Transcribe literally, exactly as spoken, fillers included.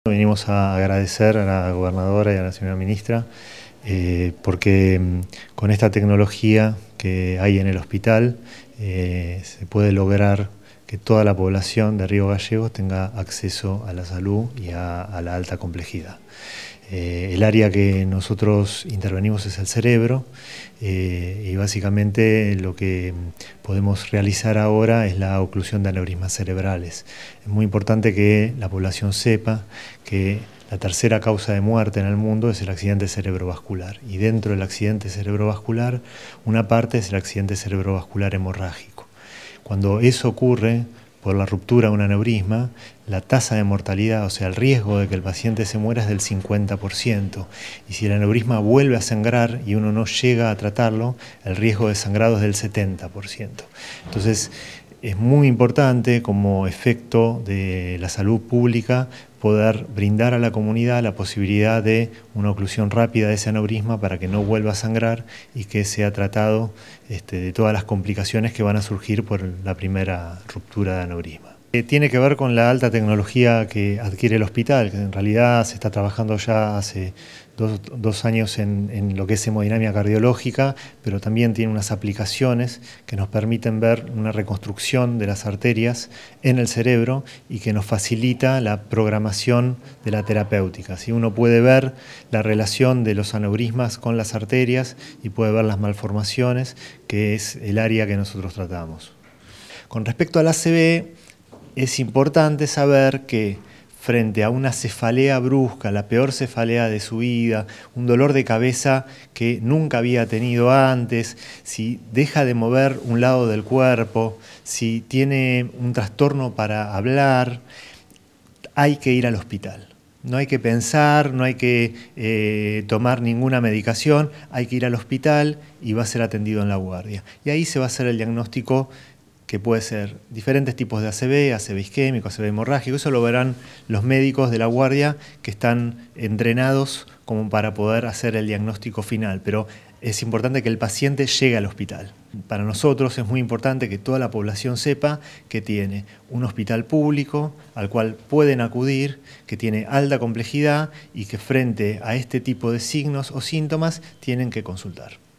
Venimos a agradecer a la gobernadora y a la señora ministra eh, porque con esta tecnología que hay en el hospital eh, se puede lograr que toda la población de Río Gallegos tenga acceso a la salud y a, a la alta complejidad. Eh, el área que nosotros intervenimos es el cerebro eh, y básicamente lo que podemos realizar ahora es la oclusión de aneurismas cerebrales. Es muy importante que la población sepa que la tercera causa de muerte en el mundo es el accidente cerebrovascular, y dentro del accidente cerebrovascular una parte es el accidente cerebrovascular hemorrágico. Cuando eso ocurre por la ruptura de un aneurisma, la tasa de mortalidad, o sea, el riesgo de que el paciente se muera es del cincuenta por ciento. Y si el aneurisma vuelve a sangrar y uno no llega a tratarlo, el riesgo de sangrado es del setenta por ciento. Entonces, es muy importante como efecto de la salud pública poder brindar a la comunidad la posibilidad de una oclusión rápida de ese aneurisma para que no vuelva a sangrar y que sea tratado este, de todas las complicaciones que van a surgir por la primera ruptura de aneurisma. Eh, tiene que ver con la alta tecnología que adquiere el hospital, que en realidad se está trabajando ya hace dos, dos años en, en lo que es hemodinámica cardiológica, pero también tiene unas aplicaciones que nos permiten ver una reconstrucción de las arterias en el cerebro y que nos facilita la programación de la terapéutica. Si uno puede ver la relación de los aneurismas con las arterias y puede ver las malformaciones, que es el área que nosotros tratamos. Con respecto al A C V, es importante saber que frente a una cefalea brusca, la peor cefalea de su vida, un dolor de cabeza que nunca había tenido antes, si deja de mover un lado del cuerpo, si tiene un trastorno para hablar, hay que ir al hospital. No hay que pensar, no hay que eh, tomar ninguna medicación, hay que ir al hospital y va a ser atendido en la guardia. Y ahí se va a hacer el diagnóstico, que puede ser diferentes tipos de A C V, A C V isquémico, A C V hemorrágico. Eso lo verán los médicos de la guardia que están entrenados como para poder hacer el diagnóstico final, pero es importante que el paciente llegue al hospital. Para nosotros es muy importante que toda la población sepa que tiene un hospital público al cual pueden acudir, que tiene alta complejidad y que frente a este tipo de signos o síntomas tienen que consultar.